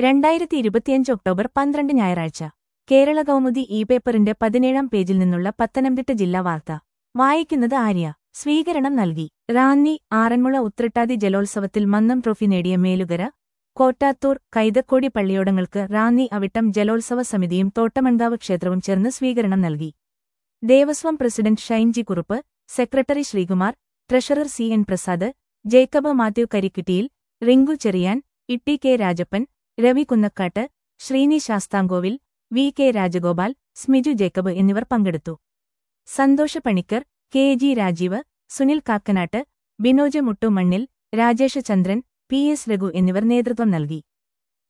2025 October 12 ഞായറാഴ്ച കേരള കൗമുദി പേപ്പറിന്റെ 17-ാം പേജിൽ നിന്നുള്ള പത്തനംതിട്ട ജില്ലാ വാർത്ത വായിക്കുന്നത് ആര്യ. സ്വീകരണം നൽകി. റാന്നി ആറന്മുള ഉത്രട്ടാതി ജലോത്സവത്തിൽ മന്നം ട്രോഫി നേടിയ മേലുകര, കോട്ടാത്തൂർ, കൈതക്കോടി പള്ളിയോടങ്ങൾക്ക് റാന്നി അവിട്ടം ജലോത്സവ സമിതിയും തോട്ടമൺകാവ് ക്ഷേത്രവും ചേർന്ന് സ്വീകരണം നൽകി. Devaswom president Shainji Kurup, secretary Sreekumar, treasurer CN Prasad, Jacob Mathew കരിക്കിട്ടിയിൽ, റിങ്കു ചെറിയാൻ, ഇട്ടി കെ രാജപ്പൻ, രവി കുന്നക്കാട്ട്, ശ്രീനി ശാസ്താംകോവിൽ, VK രാജഗോപാൽ, സ്മിജു ജേക്കബ് എന്നിവർ പങ്കെടുത്തു. സന്തോഷ പണിക്കർ, KG രാജീവ്, സുനിൽ കാക്കനാട്ട്, ബിനോജ് മുട്ടുമണ്ണിൽ, രാജേഷ് ചന്ദ്രൻ, PS രഘു എന്നിവർ നേതൃത്വം നൽകി.